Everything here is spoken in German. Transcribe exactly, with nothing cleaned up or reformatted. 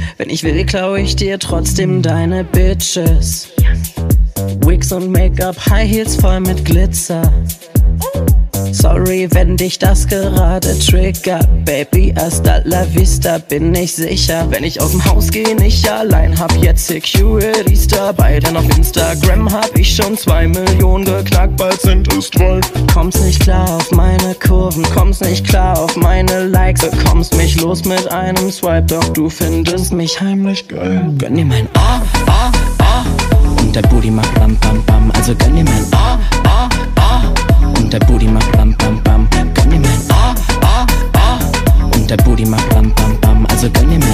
Wenn ich will, klau ich dir trotzdem deine Bitches. Wigs und Make-up, High Heels voll mit Glitzer. Sorry, wenn dich das gerade triggert. Baby, hasta la vista, bin ich sicher. Wenn ich aus dem Haus gehe, nicht allein, hab jetzt Securities dabei. Denn auf Instagram hab ich schon zwei Millionen geknackt, bald sind es drei. Kommst nicht klar auf meine Kurven, kommst nicht klar auf meine Likes. Bekommst mich los mit einem Swipe, doch du findest mich heimlich geil. Gönn dir mein Ah, Ah, Ah. Und der Booty macht Bam, Bam, Bam. Also gönn dir mein Ah, Ah, Ah. Und der Booty macht Bam, Bam, Bam. Gönn dir mein Ah, Ah, Ah. Und der Booty macht Bam, Bam, Bam. Also gönn dir mein